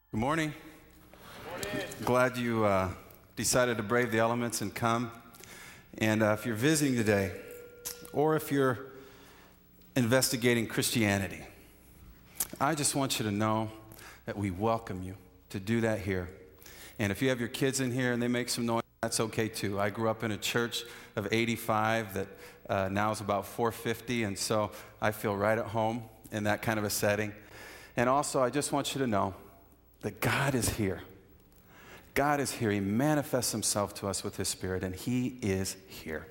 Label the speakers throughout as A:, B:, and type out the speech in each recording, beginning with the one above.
A: Good morning. Glad you decided to brave the elements and come. And if you're visiting today, or if you're investigating Christianity, I just want you to know that we welcome you to do that here. And if you have your kids in here and they make some noise, that's okay too. I grew up in a church of 85 that now is about 450, and so I feel right at home in that kind of a setting. And also, I just want you to know that God is here. God is here. He manifests himself to us with his Spirit, and he is here.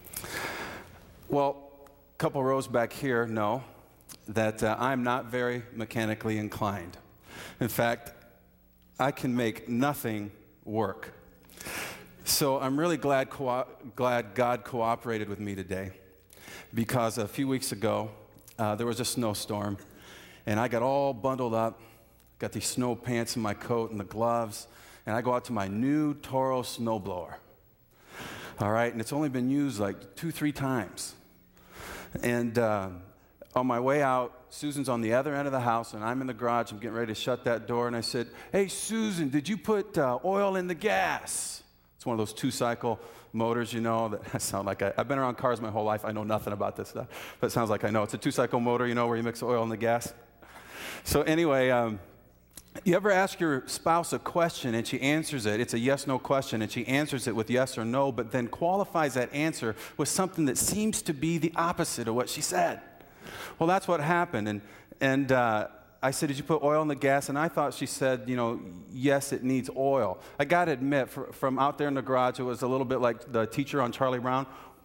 A: Well, a couple rows back here know that I'm not very mechanically inclined. In fact, I can make nothing work. So I'm really glad God cooperated with me today, because a few weeks ago, there was a snowstorm, and I got all bundled up, got these snow pants and my coat and the gloves, and I go out to my new Toro snowblower. All right, and it's only been used like 2-3 times. And on my way out, Susan's on the other end of the house, and I'm in the garage. I'm getting ready to shut that door, and I said, "Hey, Susan, did you put oil in the gas?" It's one of those 2-cycle motors, you know, that I sound like I've been around cars my whole life. I know nothing about this stuff, but it sounds like I know. It's a 2-cycle motor, you know, where you mix the oil and the gas. So anyway, you ever ask your spouse a question and she answers it? It's a yes-no question, and she answers it with yes or no, but then qualifies that answer with something that seems to be the opposite of what she said. Well, that's what happened, and I said, "Did you put oil in the gas?" And I thought she said, you know, yes, it needs oil. I got to admit, from out there in the garage, it was a little bit like the teacher on Charlie Brown.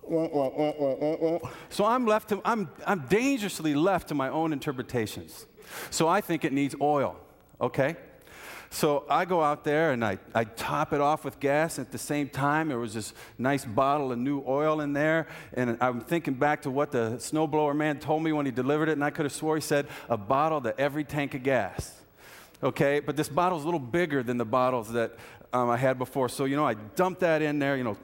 A: So I'm dangerously left to my own interpretations. So I think it needs oil, okay? So I go out there and I top it off with gas. At the same time, there was this nice bottle of new oil in there. And I'm thinking back to what the snowblower man told me when he delivered it, and I could have swore he said a bottle to every tank of gas. Okay, but this bottle's a little bigger than the bottles that I had before. So, you know, I dump that in there, you know,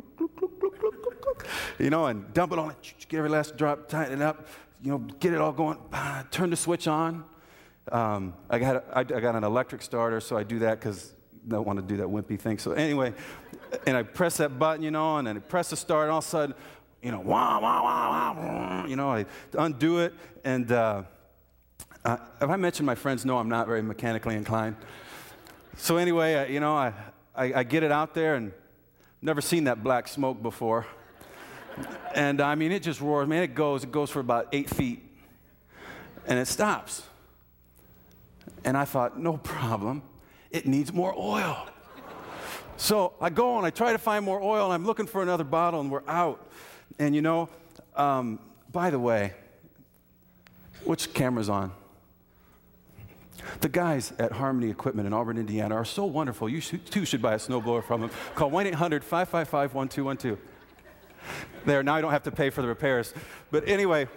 A: and dump it on it, get every last drop, tighten it up, you know, get it all going, turn the switch on. I got an electric starter, so I do that because I don't want to do that wimpy thing. So anyway, and I press that button, you know, and then I press the start, and all of a sudden, you know, wah, wah, wah, wah, you know, I undo it, and if I mention my friends know I'm not very mechanically inclined. So anyway, I get it out there, and never seen that black smoke before. And I mean, it just roars, man, it goes for about 8 feet, and it stops. And I thought, no problem, it needs more oil. So I go and I try to find more oil, and I'm looking for another bottle, and we're out. And you know, by the way, which camera's on? The guys at Harmony Equipment in Auburn, Indiana are so wonderful. You too should buy a snowblower from them. Call 1-800-555-1212. There, now I don't have to pay for the repairs. But anyway,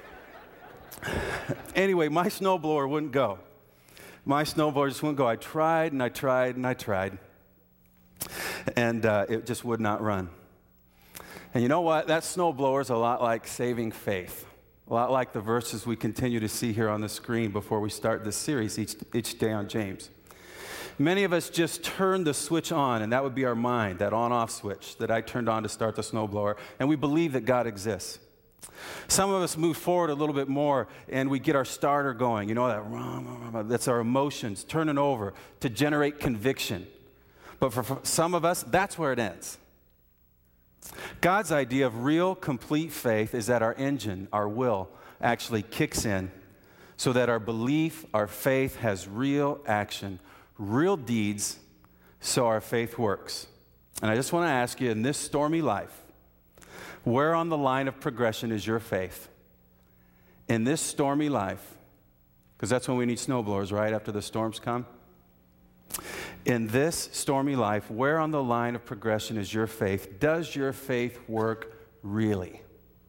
A: my snowblower wouldn't go. My snowblower just wouldn't go. I tried and I tried and I tried. And it just would not run. And you know what? That snowblower is a lot like saving faith. A lot like the verses we continue to see here on the screen before we start this series each day on James. Many of us just turn the switch on, and that would be our mind, that on-off switch that I turned on to start the snowblower, and we believe that God exists. Some of us move forward a little bit more, and we get our starter going. You know, that's our emotions turning over to generate conviction. But for some of us, that's where it ends. God's idea of real, complete faith is that our engine, our will, actually kicks in so that our belief, our faith has real action, real deeds, so our faith works. And I just want to ask you, in this stormy life, where on the line of progression is your faith? In this stormy life, because that's when we need snowblowers, right, after the storms come? In this stormy life, where on the line of progression is your faith? Does your faith work really?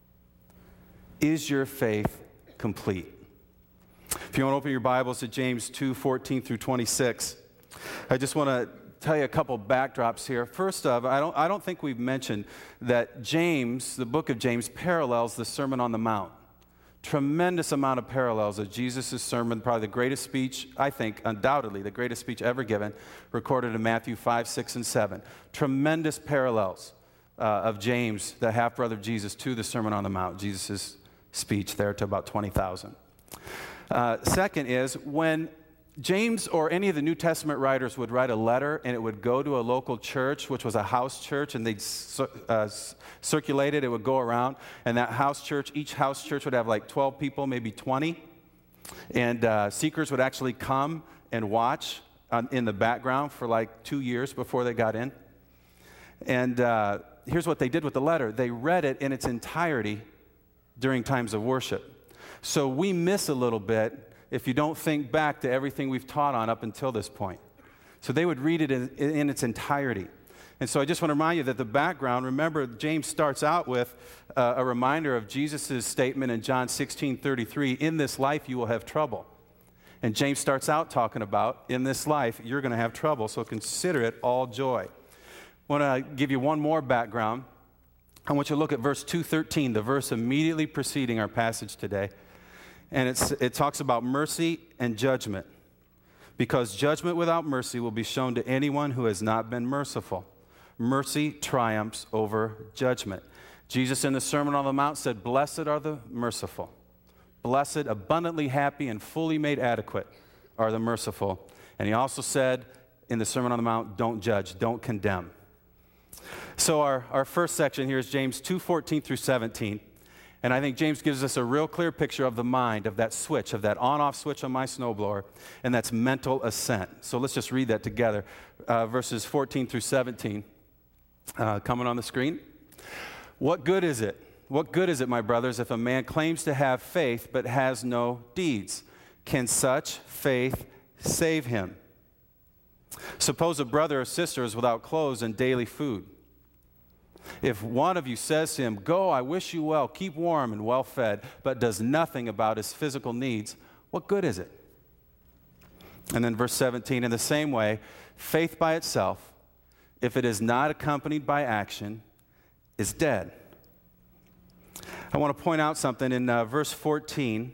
A: Is your faith complete? If you want to open your Bibles to James 2:14 through 26, I just want to tell you a couple backdrops here. First of, I don't think we've mentioned that James, the book of James, parallels the Sermon on the Mount. Tremendous amount of parallels of Jesus' sermon, probably the greatest speech, I think, undoubtedly, the greatest speech ever given, recorded in Matthew 5, 6, and 7. Tremendous parallels of James, the half-brother of Jesus, to the Sermon on the Mount, Jesus' speech there to about 20,000. Second is, when James or any of the New Testament writers would write a letter and it would go to a local church, which was a house church, and they'd circulate it, it would go around, and that house church, each house church would have like 12 people, maybe 20, and seekers would actually come and watch in the background for like 2 years before they got in. And here's what they did with the letter. They read it in its entirety during times of worship. So we miss a little bit if you don't think back to everything we've taught on up until this point. So they would read it in its entirety. And so I just want to remind you that the background, remember, James starts out with a reminder of Jesus' statement in John 16:33, in this life you will have trouble. And James starts out talking about, in this life you're going to have trouble, so consider it all joy. I want to give you one more background. I want you to look at verse 2:13, the verse immediately preceding our passage today. And it talks about mercy and judgment. Because judgment without mercy will be shown to anyone who has not been merciful. Mercy triumphs over judgment. Jesus in the Sermon on the Mount said, blessed are the merciful. Blessed, abundantly happy, and fully made adequate are the merciful. And he also said in the Sermon on the Mount, don't judge, don't condemn. So our first section here is James 2:14 through 17. And I think James gives us a real clear picture of the mind, of that switch, of that on-off switch on my snowblower, and that's mental assent. So let's just read that together. Verses 14 through 17, coming on the screen. What good is it? What good is it, my brothers, if a man claims to have faith but has no deeds? Can such faith save him? Suppose a brother or sister is without clothes and daily food. If one of you says to him, go, I wish you well, keep warm and well fed, but does nothing about his physical needs, what good is it? And then verse 17, in the same way, faith by itself, if it is not accompanied by action, is dead. I want to point out something in verse 14.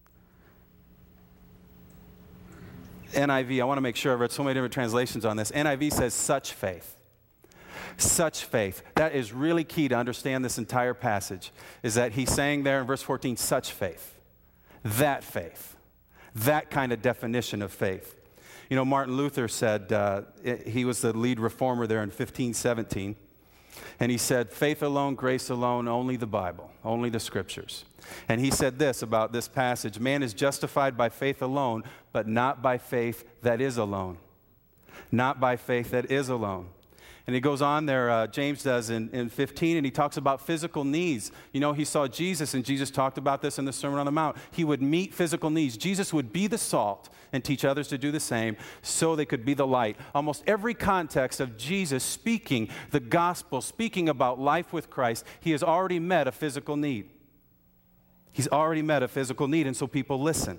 A: NIV, I want to make sure, I've read so many different translations on this. NIV says such faith. Such faith. That is really key to understand this entire passage, is that he's saying there in verse 14, such faith. That faith. That kind of definition of faith. You know, Martin Luther said, he was the lead reformer there in 1517, and he said, faith alone, grace alone, only the Bible, only the Scriptures. And he said this about this passage, man is justified by faith alone, but not by faith that is alone. Not by faith that is alone. And he goes on there, James does in 15, and he talks about physical needs. You know, he saw Jesus, and Jesus talked about this in the Sermon on the Mount. He would meet physical needs. Jesus would be the salt and teach others to do the same so they could be the light. Almost every context of Jesus speaking the gospel, speaking about life with Christ, he has already met a physical need. He's already met a physical need, and so people listen.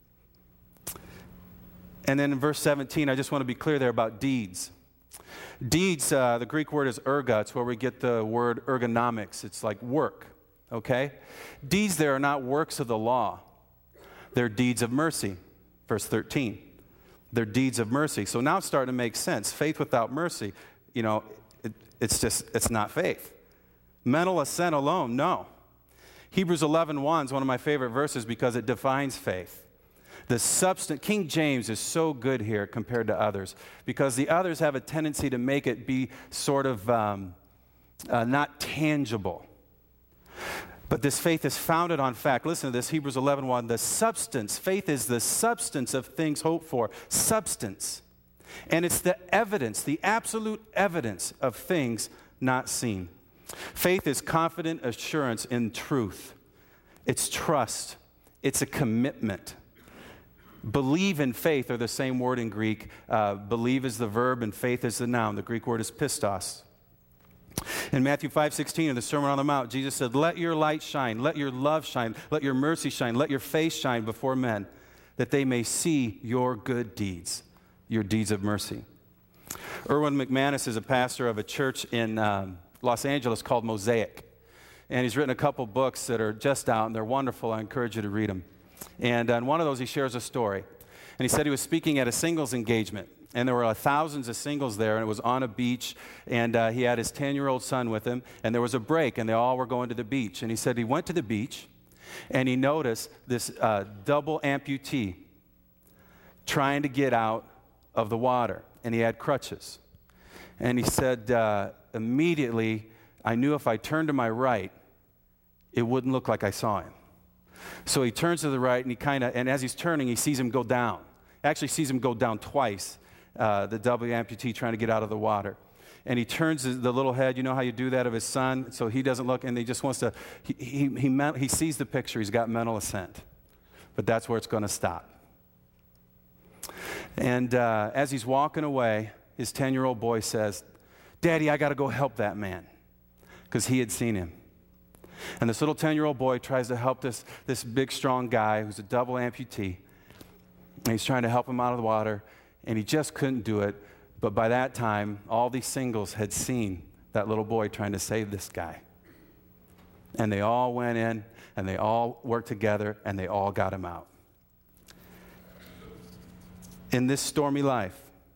A: And then in verse 17, I just want to be clear there about deeds. Deeds, the Greek word is erga. It's where we get the word ergonomics. It's like work, okay? Deeds there are not works of the law. They're deeds of mercy, verse 13. They're deeds of mercy. So now it's starting to make sense. Faith without mercy, you know, it's not faith. Mental assent alone, no. Hebrews 11:1 is one of my favorite verses because it defines faith. The substance, King James is so good here compared to others because the others have a tendency to make it be sort of not tangible. But this faith is founded on fact. Listen to this, Hebrews 11:1, the substance, faith is the substance of things hoped for, substance. And it's the evidence, the absolute evidence of things not seen. Faith is confident assurance in truth. It's trust. It's a commitment. Believe and faith are the same word in Greek. Believe is the verb and faith is the noun. The Greek word is pistos. In Matthew 5:16 in the Sermon on the Mount, Jesus said, let your light shine, let your love shine, let your mercy shine, let your face shine before men, that they may see your good deeds, your deeds of mercy. Erwin McManus is a pastor of a church in Los Angeles called Mosaic. and he's written a couple books that are just out, and they're wonderful. I encourage you to read them. And on one of those, he shares a story. And he said he was speaking at a singles engagement, and there were thousands of singles there, and it was on a beach, and he had his 10-year-old son with him, and there was a break, and they all were going to the beach. And he said he went to the beach, and he noticed this double amputee trying to get out of the water, and he had crutches. And he said, immediately, I knew if I turned to my right, it wouldn't look like I saw him. So he turns to the right, and as he's turning, he sees him go down. Actually sees him go down twice, the double amputee trying to get out of the water. And he turns the little head, you know how you do that, of his son, so he doesn't look, and he just wants to, he sees the picture, he's got mental assent. But that's where it's going to stop. And as he's walking away, his 10-year-old boy says, Daddy, I got to go help that man, because he had seen him. And this little 10-year-old boy tries to help this big, strong guy who's a double amputee. And he's trying to help him out of the water, and he just couldn't do it. But by that time, all these singles had seen that little boy trying to save this guy. And they all went in, and they all worked together, and they all got him out. In this stormy life,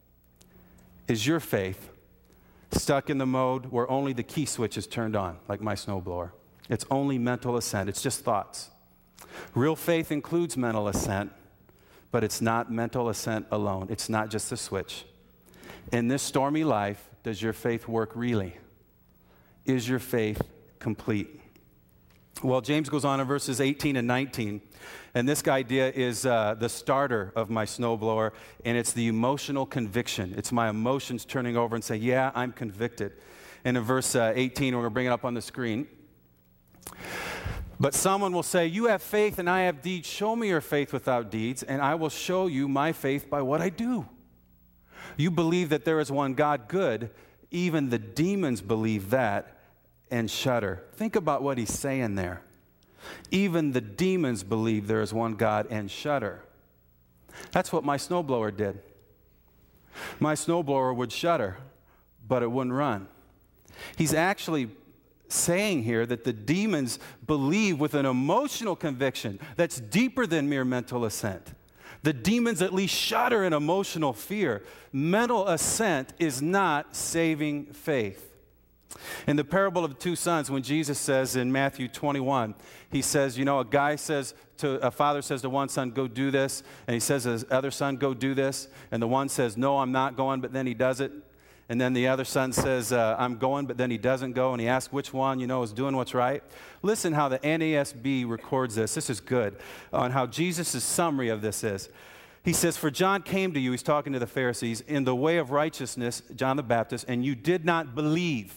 A: is your faith stuck in the mode where only the key switch is turned on, like my snowblower? It's only mental assent. It's just thoughts. Real faith includes mental assent, but it's not mental assent alone. It's not just a switch. In this stormy life, does your faith work really? Is your faith complete? Well, James goes on in verses 18 and 19, and this idea is the starter of my snowblower, and it's the emotional conviction. It's my emotions turning over and saying, yeah, I'm convicted. And in verse 18, we're going to bring it up on the screen. But someone will say, you have faith and I have deeds. Show me your faith without deeds, and I will show you my faith by what I do. You believe that there is one God, good. Even the demons believe that and shudder. Think about what he's saying there. Even the demons believe there is one God and shudder. That's what my snowblower did. My snowblower would shudder, but it wouldn't run. He's actually saying here that the demons believe with an emotional conviction that's deeper than mere mental assent. The demons at least shudder in emotional fear. Mental assent is not saving faith. In the parable of the two sons, when Jesus says in Matthew 21, he says, a father says to one son, go do this, and he says to his other son, go do this, and the one says, no, I'm not going, but then he does it. And then the other son says, I'm going, but then he doesn't go. And he asks which one, is doing what's right. Listen how the NASB records this. This is good. On how Jesus' summary of this is. He says, for John came to you, he's talking to the Pharisees, in the way of righteousness, John the Baptist, and you did not believe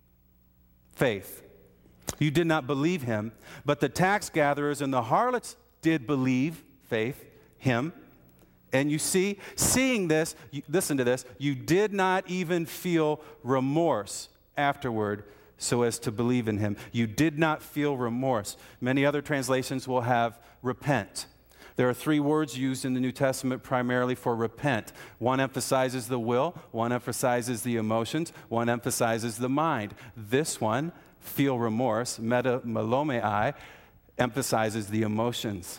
A: faith. You did not believe him. But the tax gatherers and the harlots did believe faith, him. And you see, seeing this, listen to this, you did not even feel remorse afterward so as to believe in him. You did not feel remorse. Many other translations will have repent. There are 3 words used in the New Testament primarily for repent. One emphasizes the will, one emphasizes the emotions, one emphasizes the mind. This one, feel remorse, metamelomai, emphasizes the emotions.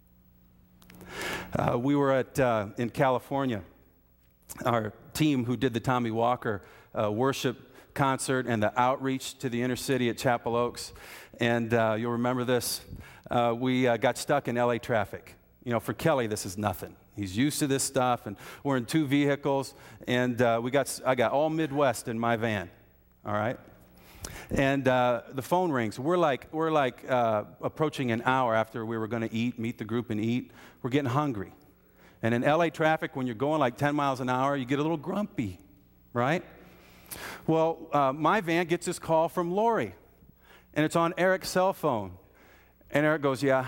A: We were in California. Our team who did the Tommy Walker worship concert and the outreach to the inner city at Chapel Oaks. And you'll remember this. We got stuck in LA traffic. For Kelly, this is nothing. He's used to this stuff, and we're in 2 vehicles, and I got all Midwest in my van. All right. And the phone rings. We're like approaching an hour after we were going to meet the group and eat. We're getting hungry. And in LA traffic, when you're going like 10 miles an hour, you get a little grumpy, right? Well, my van gets this call from Lori, and it's on Eric's cell phone. And Eric goes, yeah,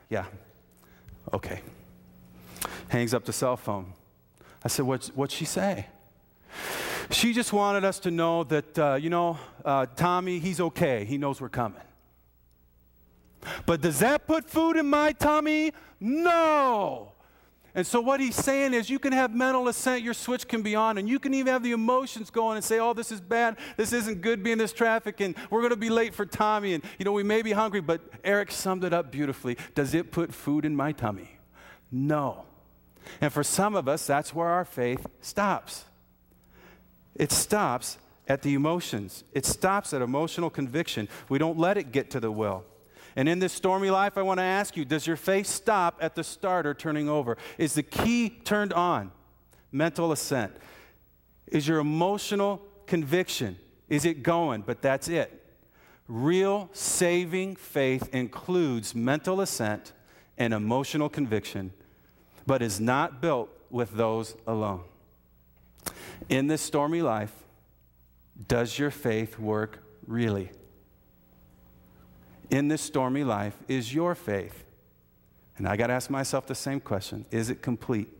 A: okay. Hangs up the cell phone. I said, what'd she say? She just wanted us to know that, Tommy, he's okay. He knows we're coming. But does that put food in my tummy? No. And so what he's saying is you can have mental assent, your switch can be on, and you can even have the emotions going and say, oh, this is bad, this isn't good being this traffic, and we're going to be late for Tommy, and, we may be hungry, but Eric summed it up beautifully. Does it put food in my tummy? No. And for some of us, that's where our faith stops. It stops at the emotions. It stops at emotional conviction. We don't let it get to the will. And in this stormy life, I want to ask you, does your faith stop at the starter turning over? Is the key turned on? Mental assent. Is your emotional conviction, is it going? But that's it. Real saving faith includes mental assent and emotional conviction, but is not built with those alone. In this stormy life, does your faith work really? In this stormy life, is your faith? And I got to ask myself the same question. Is it complete?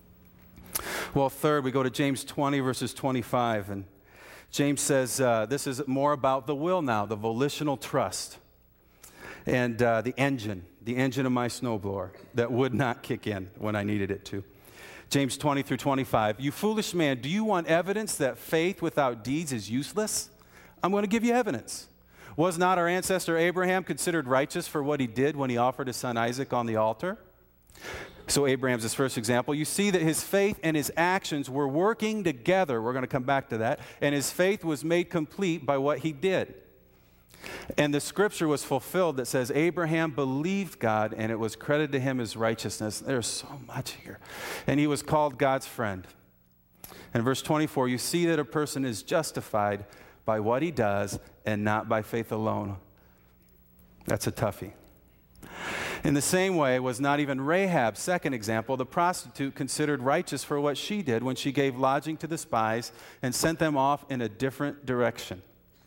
A: Well, third, we go to James 20, verses 25. And James says this is more about the will now, the volitional trust, and the engine of my snowblower that would not kick in when I needed it to. James 20 through 25. You foolish man, do you want evidence that faith without deeds is useless? I'm going to give you evidence. Was not our ancestor Abraham considered righteous for what he did when he offered his son Isaac on the altar? So Abraham's his first example. You see that his faith and his actions were working together. We're going to come back to that. And his faith was made complete by what he did. And the scripture was fulfilled that says Abraham believed God and it was credited to him as righteousness. There's so much here. And he was called God's friend. In verse 24, you see that a person is justified by what he does and not by faith alone. That's a toughie. In the same way was not even Rahab's second example, the prostitute, considered righteous for what she did when she gave lodging to the spies and sent them off in a different direction.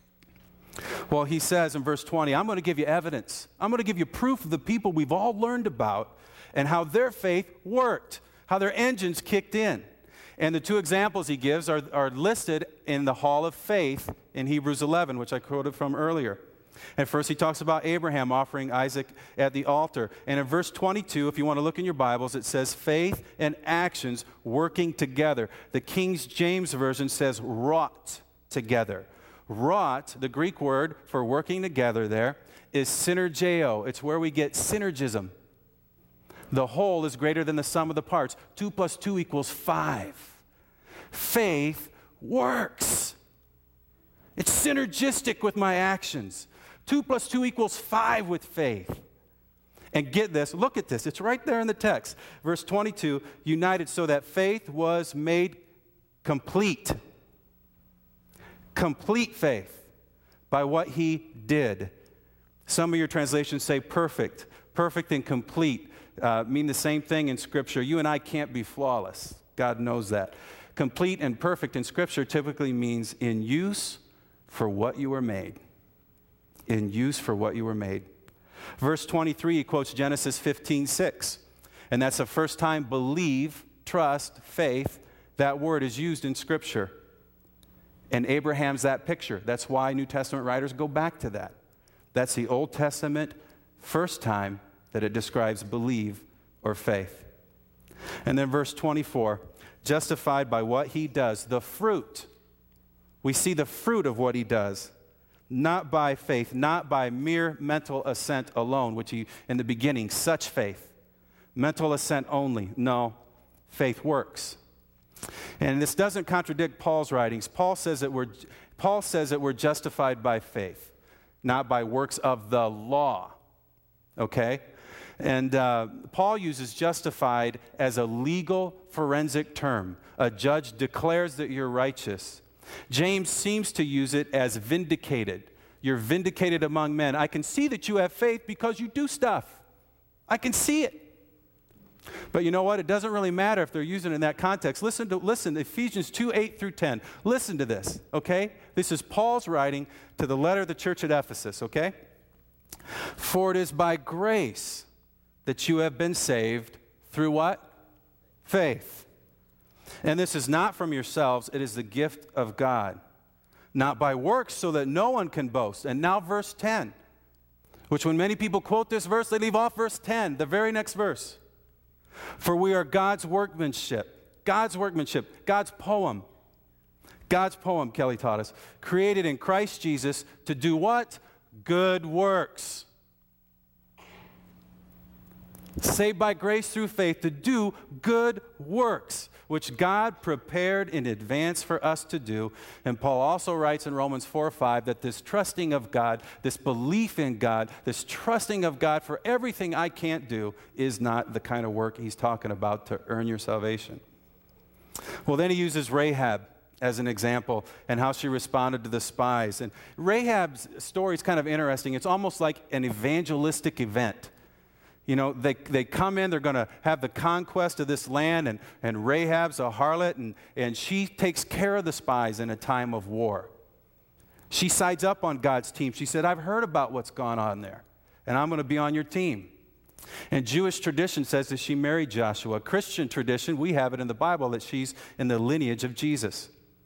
A: Well, he says in verse 20, I'm going to give you evidence. I'm going to give you proof of the people we've all learned about and how their faith worked, how their engines kicked in. And the two examples he gives are listed in the hall of faith in Hebrews 11, which I quoted from earlier. And first he talks about Abraham offering Isaac at the altar. And in verse 22, if you want to look in your Bibles, it says faith and actions working together. The King James Version says wrought together. Wrought, the Greek word for working together there, is synergeo. It's where we get synergism. The whole is greater than the sum of the parts. 2 plus 2 equals 5. Faith works. It's synergistic with my actions. 2 plus 2 equals 5 with faith. And get this, look at this. It's right there in the text. Verse 22, united so that faith was made complete. Complete faith by what he did. Some of your translations say perfect. Perfect and complete mean the same thing in Scripture. You and I can't be flawless. God knows that. Complete and perfect in Scripture typically means in use for what you were made. In use for what you were made. Verse 23, he quotes Genesis 15:6. And that's the first time believe, trust, faith, that word is used in Scripture. And Abraham's that picture. That's why New Testament writers go back to that. That's the Old Testament first time that it describes believe or faith. And then verse 24, justified by what he does, the fruit. We see the fruit of what he does, not by faith, not by mere mental assent alone, which he, in the beginning, such faith. Mental assent only. No, faith works. And this doesn't contradict Paul's writings. Paul says that we're justified by faith, not by works of the law. Okay? And Paul uses justified as a legal forensic term. A judge declares that you're righteous. James seems to use it as vindicated. You're vindicated among men. I can see that you have faith because you do stuff. I can see it. But you know what? It doesn't really matter if they're using it in that context. Listen, Ephesians 2:8 through 10. Listen to this, okay? This is Paul's writing to the letter of the church at Ephesus, okay? For it is by grace that you have been saved through what? Faith. And this is not from yourselves, it is the gift of God. Not by works, so that no one can boast. And now verse 10, which when many people quote this verse, they leave off verse 10, the very next verse. For we are God's workmanship, God's poem, Kelly taught us, created in Christ Jesus to do what? Good works. Saved by grace through faith to do good works, which God prepared in advance for us to do. And Paul also writes in Romans 4:5 that this trusting of God, this belief in God, this trusting of God for everything I can't do is not the kind of work he's talking about to earn your salvation. Well, then he uses Rahab as an example and how she responded to the spies. And Rahab's story is kind of interesting. It's almost like an evangelistic event. You know, they come in, they're going to have the conquest of this land, and Rahab's a harlot, and she takes care of the spies in a time of war. She sides up on God's team. She said, I've heard about what's gone on there, and I'm going to be on your team. And Jewish tradition says that she married Joshua. Christian tradition, we have it in the Bible that she's in the lineage of Jesus.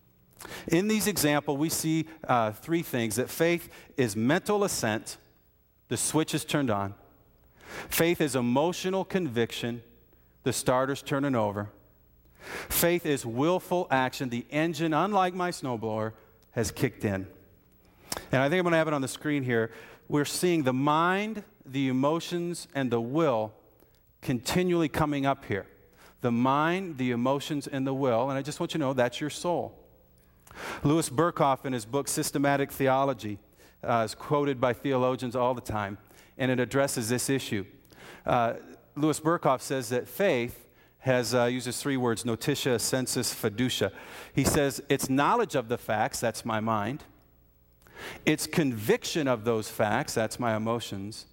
A: In these examples, we see three things: that faith is mental assent, the switch is turned on. Faith is emotional conviction, the starter's turning over. Faith is willful action, the engine, unlike my snowblower, has kicked in. And I think I'm going to have it on the screen here. We're seeing the mind, the emotions, and the will continually coming up here. The mind, the emotions, and the will. And I just want you to know that's your soul. Louis Berkhoff, in his book Systematic Theology, is quoted by theologians all the time, and it addresses this issue. Louis Berkhoff says that faith uses three words: notitia, sensus, fiducia. He says it's knowledge of the facts, that's my mind. It's conviction of those facts, that's my emotions.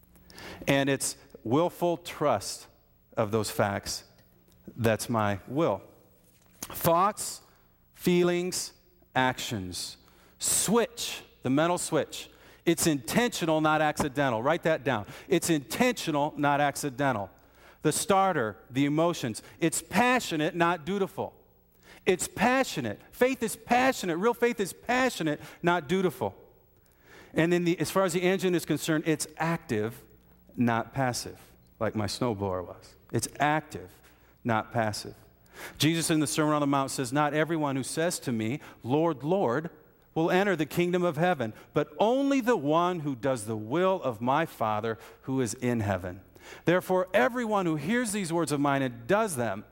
A: And it's willful trust of those facts, that's my will. Thoughts, feelings, actions. Switch, the mental switch. It's intentional, not accidental. Write that down. It's intentional, not accidental. The starter, the emotions. It's passionate, not dutiful. It's passionate. Faith is passionate. Real faith is passionate, not dutiful. And then as far as the engine is concerned, it's active, not passive, like my snowblower was. It's active, not passive. Jesus in the Sermon on the Mount says, not everyone who says to me, Lord, Lord, will enter the kingdom of heaven, but only the one who does the will of my Father who is in heaven. Therefore, everyone who hears these words of mine and does them,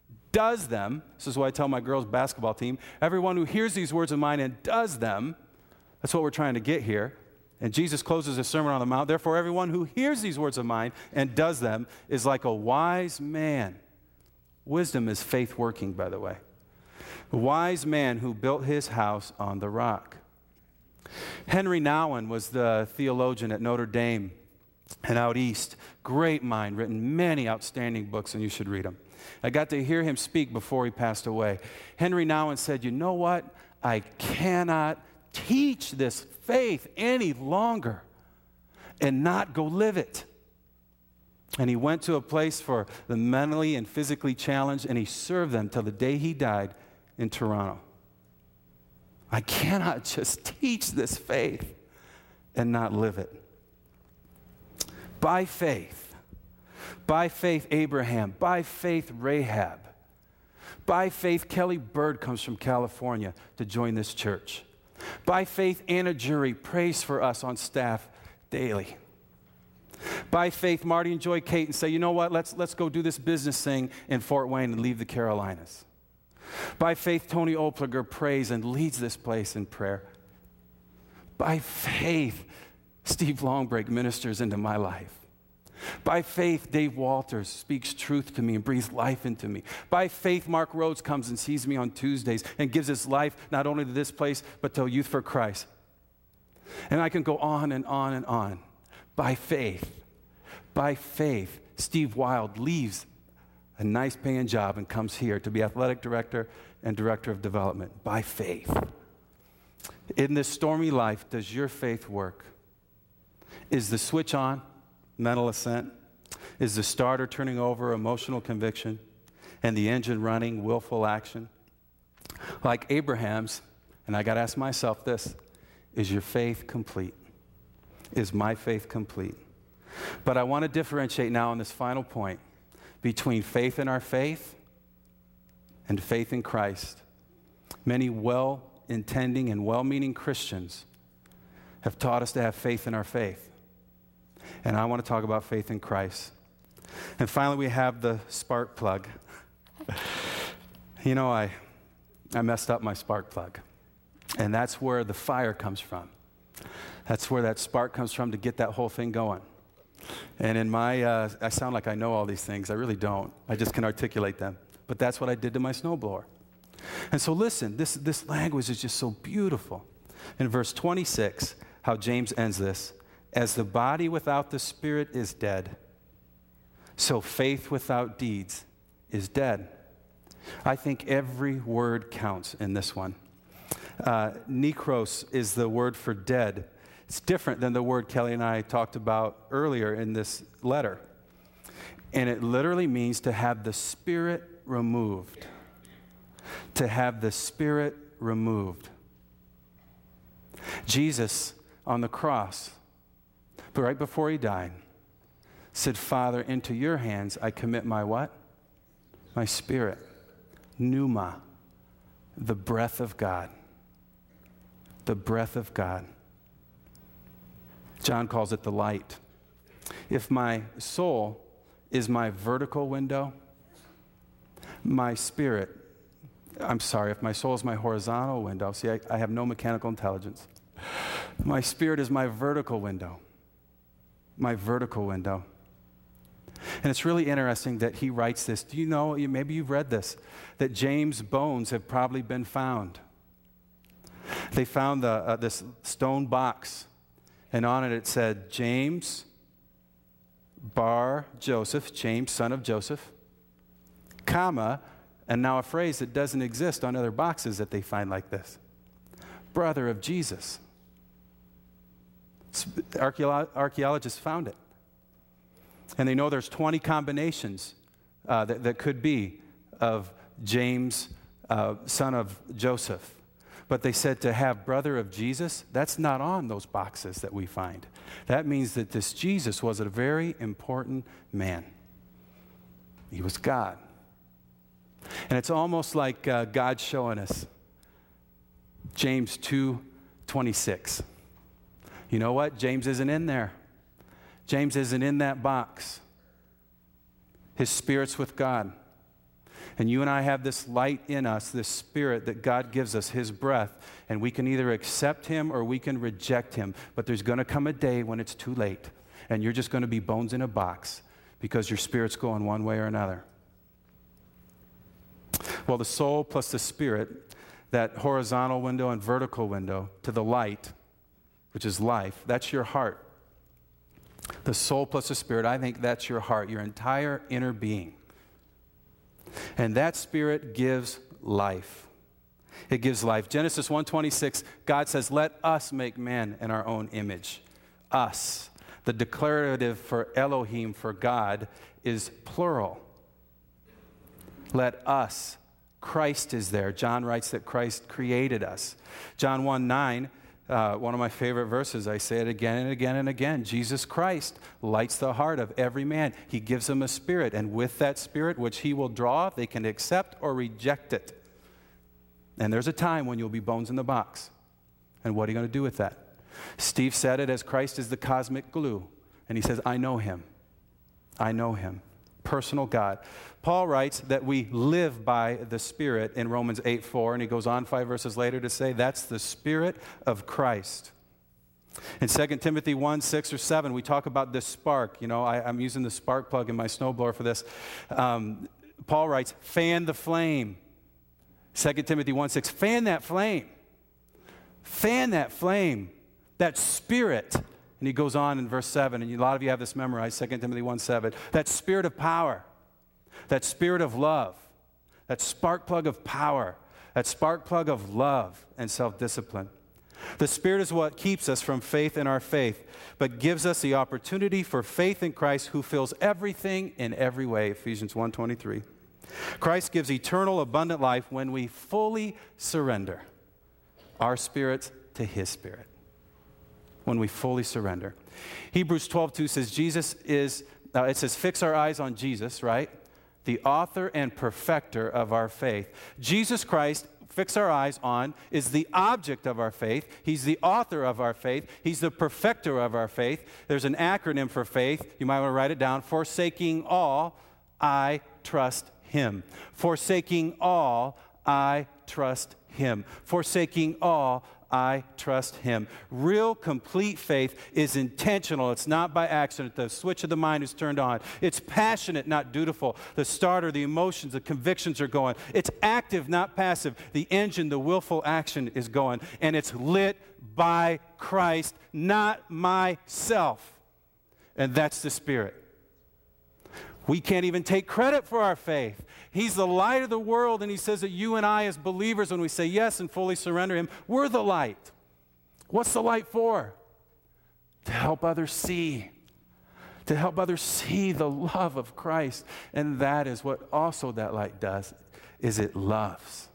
A: this is what I tell my girls' basketball team, everyone who hears these words of mine and does them, that's what we're trying to get here. And Jesus closes his Sermon on the Mount, therefore, everyone who hears these words of mine and does them is like a wise man. Wisdom is faith working, by the way. A wise man who built his house on the rock. Henry Nouwen was the theologian at Notre Dame and out east. Great mind, written many outstanding books, and you should read them. I got to hear him speak before he passed away. Henry Nouwen said, you know what? I cannot teach this faith any longer and not go live it. And he went to a place for the mentally and physically challenged, and he served them till the day he died in Toronto. I cannot just teach this faith and not live it. By faith, Abraham, by faith, Rahab, by faith, Kelly Bird comes from California to join this church. By faith, Anna Jury prays for us on staff daily. By faith, Marty and Joy Caton say, you know what, let's go do this business thing in Fort Wayne and leave the Carolinas. By faith, Tony Opliger prays and leads this place in prayer. By faith, Steve Longbreak ministers into my life. By faith, Dave Walters speaks truth to me and breathes life into me. By faith, Mark Rhodes comes and sees me on Tuesdays and gives his life not only to this place, but to Youth for Christ. And I can go on and on and on. By faith, Steve Wild leaves a nice paying job and comes here to be athletic director and director of development. By faith. In this stormy life, does your faith work? Is the switch on? Mental assent? Is the starter turning over? Emotional conviction? And the engine running? Willful action? Like Abraham's, and I got to ask myself this, is your faith complete? Is my faith complete? But I want to differentiate now on this final point between faith in our faith and faith in Christ. Many well-intending and well-meaning Christians have taught us to have faith in our faith. And I want to talk about faith in Christ. And finally, we have the spark plug. You know, I messed up my spark plug. And that's where the fire comes from. That's where that spark comes from to get that whole thing going. And in my, I sound like I know all these things. I really don't. I just can articulate them. But that's what I did to my snowblower. And so listen, this language is just so beautiful. In verse 26, how James ends this, as the body without the spirit is dead, so faith without deeds is dead. I think every word counts in this one. Nekros is the word for dead. It's different than the word Kelly and I talked about earlier in this letter. And it literally means to have the spirit removed. To have the spirit removed. Jesus on the cross, but right before he died, said, Father, into your hands I commit my what? My spirit. Pneuma, the breath of God. The breath of God. John calls it the light. If my soul is my vertical window, my spirit, if my soul is my horizontal window, see, I have no mechanical intelligence. My spirit is my vertical window. My vertical window. And it's really interesting that he writes this. Do you know, maybe you've read this, that James' bones have probably been found. They found this stone box, and on it said, James bar Joseph, James, son of Joseph, comma, and now a phrase that doesn't exist on other boxes that they find like this. Brother of Jesus. Archaeologists found it. And they know there's 20 combinations that could be of James, son of Joseph. But they said to have brother of Jesus, that's not on those boxes that we find. That means that this Jesus was a very important man. He was God. And it's almost like God showing us James 2:26. You know what? James isn't in there. James isn't in that box. His spirit's with God. And you and I have this light in us, this spirit that God gives us, his breath, and we can either accept him or we can reject him. But there's going to come a day when it's too late, and you're just going to be bones in a box because your spirit's going one way or another. Well, the soul plus the spirit, that horizontal window and vertical window to the light, which is life, that's your heart. The soul plus the spirit, I think that's your heart, your entire inner being. And that spirit gives life. It gives life. Genesis 1:26, God says, let us make man in our own image. Us. The declarative for Elohim, for God, is plural. Let us. Christ is there. John writes that Christ created us. John 1:9, one of my favorite verses, I say it again and again and again. Jesus Christ lights the heart of every man. He gives them a spirit, and with that spirit, which he will draw, they can accept or reject it. And there's a time when you'll be bones in the box. And what are you going to do with that? Steve said it as Christ is the cosmic glue. And he says, I know him. I know him. Personal God. Paul writes that we live by the Spirit in Romans 8:4, and he goes on 5 verses later to say that's the Spirit of Christ. In 2 Timothy 1:6 or 7, we talk about this spark. You know, I'm using the spark plug in my snowblower for this. Paul writes, fan the flame. 2 Timothy 1:6, fan that flame. Fan that flame, that Spirit. And he goes on in verse 7, and a lot of you have this memorized, 2 Timothy 1:7. That spirit of power, that spirit of love, that spark plug of power, that spark plug of love and self-discipline. The Spirit is what keeps us from faith in our faith, but gives us the opportunity for faith in Christ who fills everything in every way, Ephesians 1:23. Christ gives eternal, abundant life when we fully surrender our spirits to his Spirit. When we fully surrender. Hebrews 12:2 says Jesus is, it says fix our eyes on Jesus, right? the author and perfecter of our faith. Jesus Christ, fix our eyes on, is the object of our faith. He's the author of our faith. He's the perfecter of our faith. There's an acronym for faith. You might want to write it down. Forsaking all, I trust him. Forsaking all, I trust him. Forsaking all, I trust him. Real, complete faith is intentional. It's not by accident. The switch of the mind is turned on. It's passionate, not dutiful. The starter, the emotions, the convictions are going. It's active, not passive. The engine, the willful action is going. And it's lit by Christ, not myself. And that's the Spirit. We can't even take credit for our faith. He's the light of the world, and he says that you and I as believers, when we say yes and fully surrender him, we're the light. What's the light for? To help others see. To help others see the love of Christ. And that is what also that light does, is it loves.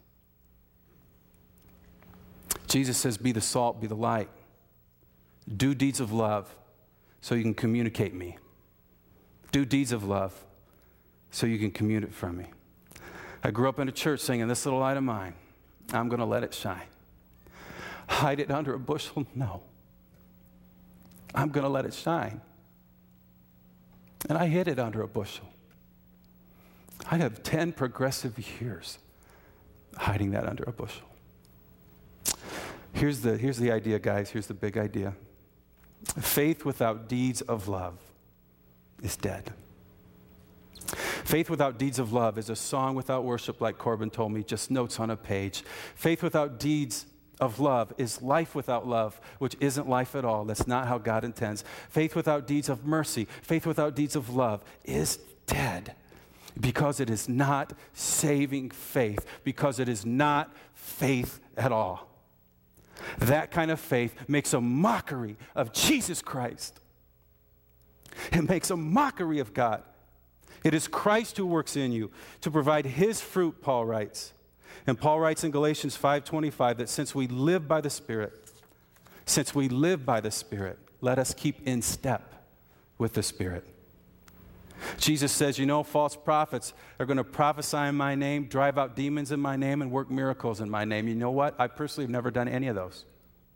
A: Jesus says, be the salt, be the light. Do deeds of love so you can communicate me. Do deeds of love so you can communicate from me. I grew up in a church singing, this little light of mine, I'm going to let it shine. Hide it under a bushel? No. I'm going to let it shine. And I hid it under a bushel. I have 10 progressive years hiding that under a bushel. Here's the idea, guys. Here's the big idea. Faith without deeds of love is dead. Faith without deeds of love is a song without worship, like Corbin told me, just notes on a page. Faith without deeds of love is life without love, which isn't life at all. That's not how God intends. Faith without deeds of mercy, faith without deeds of love is dead because it is not saving faith, because it is not faith at all. That kind of faith makes a mockery of Jesus Christ. It makes a mockery of God. It is Christ who works in you to provide his fruit, Paul writes. And Paul writes in Galatians 5:25 that since we live by the Spirit, let us keep in step with the Spirit. Jesus says, false prophets are going to prophesy in my name, drive out demons in my name, and work miracles in my name. You know what? I personally have never done any of those.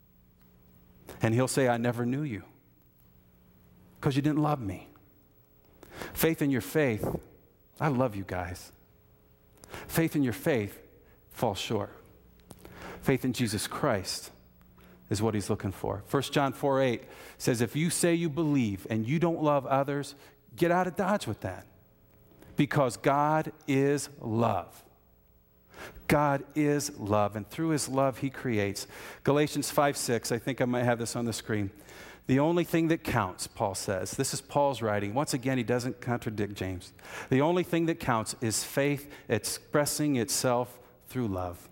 A: And he'll say, I never knew you because you didn't love me. Faith in your faith, I love you guys. Faith in your faith falls short. Faith in Jesus Christ is what he's looking for. 1 John 4:8 says, if you say you believe and you don't love others, get out of Dodge with that. Because God is love. God is love, and through his love he creates. Galatians 5:6, I think I might have this on the screen. The only thing that counts, Paul says, this is Paul's writing. Once again, he doesn't contradict James. The only thing that counts is faith expressing itself through love.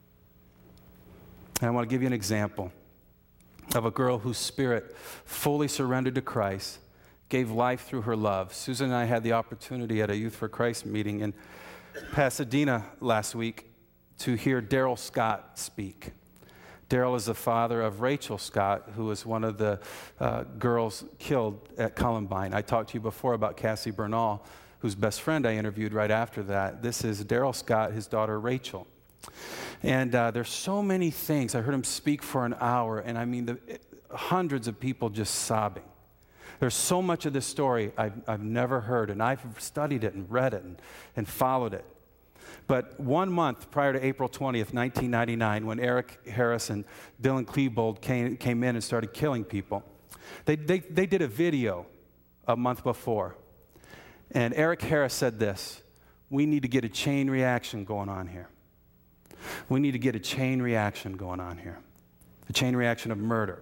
A: And I want to give you an example of a girl whose spirit fully surrendered to Christ, gave life through her love. Susan and I had the opportunity at a Youth for Christ meeting in Pasadena last week to hear Daryl Scott speak. Daryl is the father of Rachel Scott, who was one of the girls killed at Columbine. I talked to you before about Cassie Bernal, whose best friend I interviewed right after that. This is Daryl Scott, his daughter Rachel. And there's so many things. I heard him speak for an hour, and I mean hundreds of people just sobbing. There's so much of this story I've never heard, and I've studied it and read it and followed it. But 1 month prior to April 20th, 1999, when Eric Harris and Dylan Klebold came in and started killing people, they did a video a month before. And Eric Harris said this, we need to get a chain reaction going on here. We need to get a chain reaction going on here. A chain reaction of murder.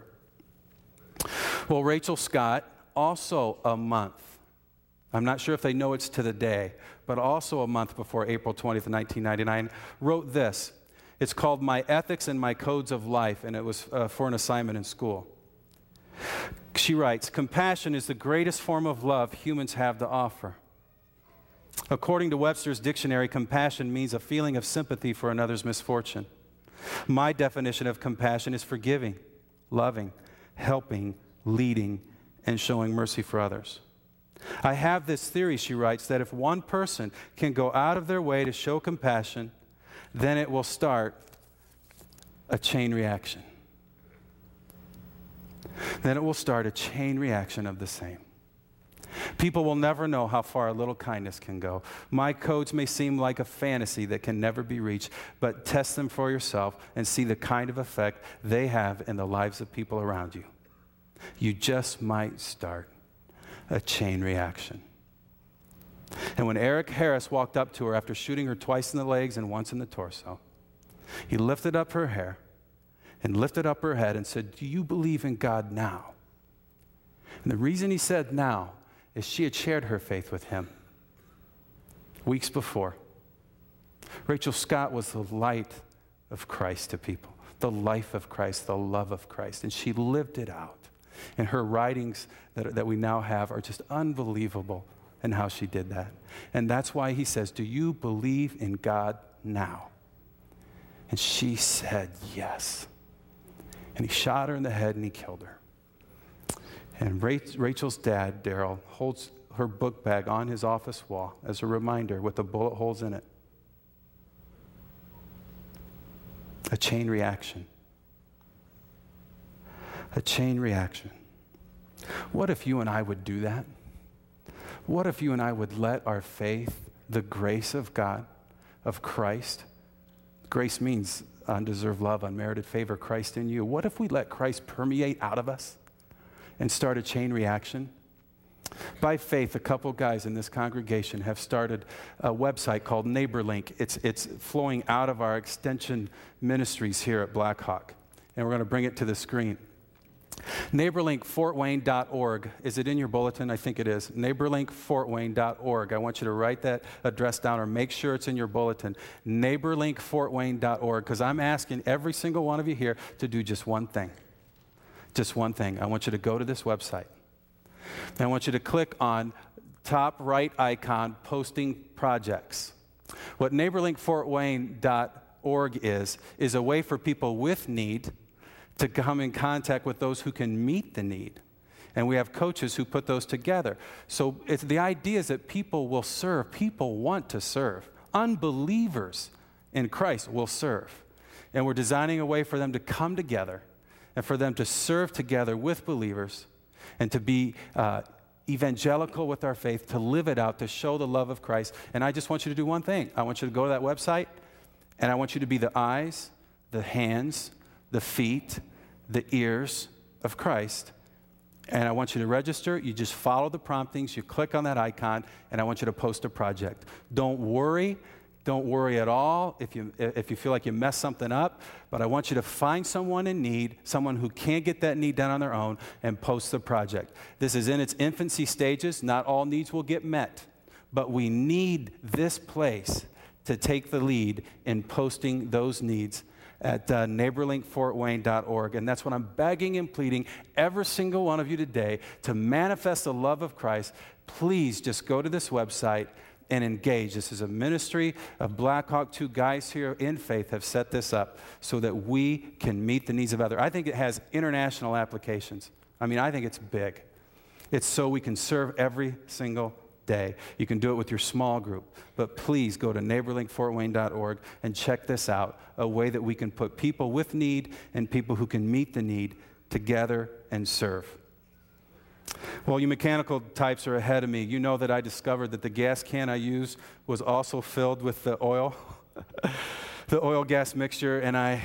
A: Well, Rachel Scott, also a month, I'm not sure if they know it's to the day, but also a month before April 20th, 1999, wrote this. It's called My Ethics and My Codes of Life, and it was for an assignment in school. She writes, compassion is the greatest form of love humans have to offer. According to Webster's dictionary, compassion means a feeling of sympathy for another's misfortune. My definition of compassion is forgiving, loving, helping, leading, and showing mercy for others. I have this theory, she writes, that if one person can go out of their way to show compassion, then it will start a chain reaction. Then it will start a chain reaction of the same. People will never know how far a little kindness can go. My codes may seem like a fantasy that can never be reached, but test them for yourself and see the kind of effect they have in the lives of people around you. You just might start a chain reaction. And when Eric Harris walked up to her after shooting her twice in the legs and once in the torso, he lifted up her hair and lifted up her head and said, "Do you believe in God now?" And the reason he said now is she had shared her faith with him weeks before. Rachel Scott was the light of Christ to people, the life of Christ, the love of Christ, and she lived it out. And her writings that we now have are just unbelievable in how she did that. And that's why he says, "Do you believe in God now?" And she said yes. And he shot her in the head and he killed her. And Rachel's dad, Daryl, holds her book bag on his office wall as a reminder with the bullet holes in it. A chain reaction. A chain reaction. What if you and I would do that? What if you and I would let our faith, the grace of God, of Christ, grace means undeserved love, unmerited favor, Christ in you. What if we let Christ permeate out of us and start a chain reaction? By faith, a couple guys in this congregation have started a website called NeighborLink. It's flowing out of our extension ministries here at Blackhawk, and we're going to bring it to the screen. NeighborLinkFortWayne.org. Is it in your bulletin? I think it is. NeighborLinkFortWayne.org. I want you to write that address down or make sure it's in your bulletin. NeighborLinkFortWayne.org, because I'm asking every single one of you here to do just one thing. Just one thing. I want you to go to this website. And I want you to click on top right icon, posting projects. What NeighborLinkFortWayne.org is a way for people with need to come in contact with those who can meet the need. And we have coaches who put those together. So the idea is that people will serve. People want to serve. Unbelievers in Christ will serve. And we're designing a way for them to come together and for them to serve together with believers and to be evangelical with our faith, to live it out, to show the love of Christ. And I just want you to do one thing. I want you to go to that website, and I want you to be the eyes, the hands, the feet, the ears of Christ. And I want you to register. You just follow the promptings. You click on that icon, and I want you to post a project. Don't worry. Don't worry at all if you feel like you messed something up. But I want you to find someone in need, someone who can't get that need done on their own, and post the project. This is in its infancy stages. Not all needs will get met. But we need this place to take the lead in posting those needs at NeighborLinkFortWayne.org. And that's what I'm begging and pleading every single one of you today to manifest the love of Christ. Please just go to this website and engage. This is a ministry of Blackhawk. Two guys here in faith have set this up so that we can meet the needs of others. I think it has international applications. I mean, I think it's big. It's so we can serve every single day. You can do it with your small group. But please go to NeighborLinkFortWayne.org and check this out, a way that we can put people with need and people who can meet the need together and serve. Well, you mechanical types are ahead of me. You know that I discovered that the gas can I use was also filled with the oil, the oil gas mixture, and I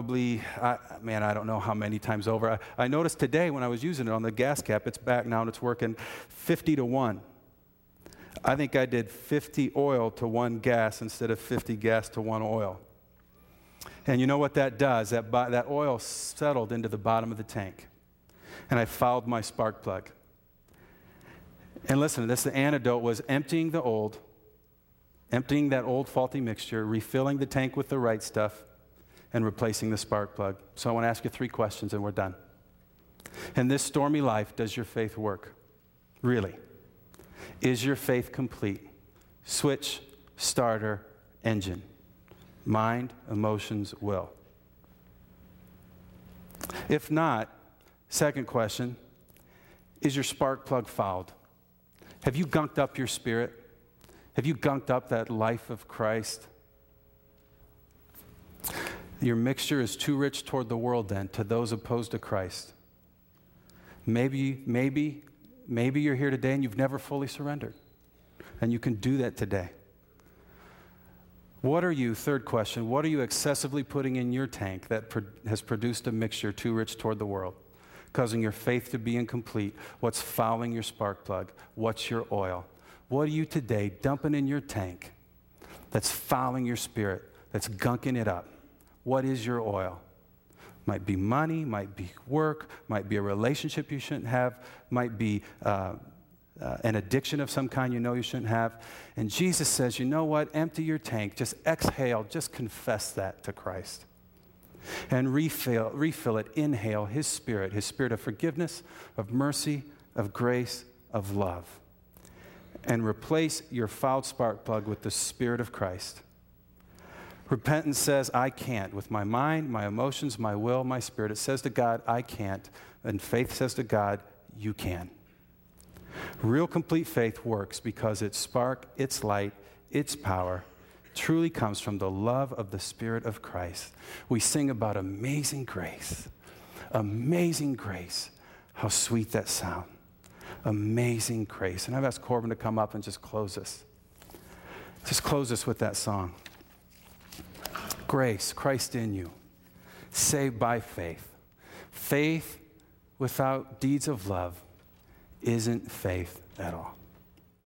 A: don't know how many times over. I noticed today when I was using it on the gas cap, it's back now and it's working 50-1. I think I did 50 oil to 1 gas instead of 50 gas to 1 oil. And you know what that does? That oil settled into the bottom of the tank. And I fouled my spark plug. And listen, the antidote was emptying that old faulty mixture, refilling the tank with the right stuff, and replacing the spark plug. So I want to ask you 3 questions and we're done. In this stormy life, does your faith work? Really? Is your faith complete? Switch, starter, engine. Mind, emotions, will. If not, second question, is your spark plug fouled? Have you gunked up your spirit? Have you gunked up that life of Christ? Your mixture is too rich toward the world then, to those opposed to Christ. Maybe you're here today and you've never fully surrendered. And you can do that today. Third question, what are you excessively putting in your tank that has produced a mixture too rich toward the world, causing your faith to be incomplete? What's fouling your spark plug? What's your oil? What are you today dumping in your tank that's fouling your spirit, that's gunking it up? What is your oil? Might be money, might be work, might be a relationship you shouldn't have, might be an addiction of some kind you know you shouldn't have. And Jesus says, you know what? Empty your tank. Just exhale. Just confess that to Christ. And refill it. Inhale His Spirit of forgiveness, of mercy, of grace, of love. And replace your fouled spark plug with the Spirit of Christ. Repentance says, I can't. With my mind, my emotions, my will, my spirit. It says to God, I can't. And faith says to God, you can. Real complete faith works because its spark, its light, its power truly comes from the love of the Spirit of Christ. We sing about amazing grace. Amazing grace. How sweet that sound. Amazing grace. And I've asked Corbin to come up and just close us. Just close us with that song. Grace, Christ in you. Saved by faith. Faith without deeds of love isn't faith at all.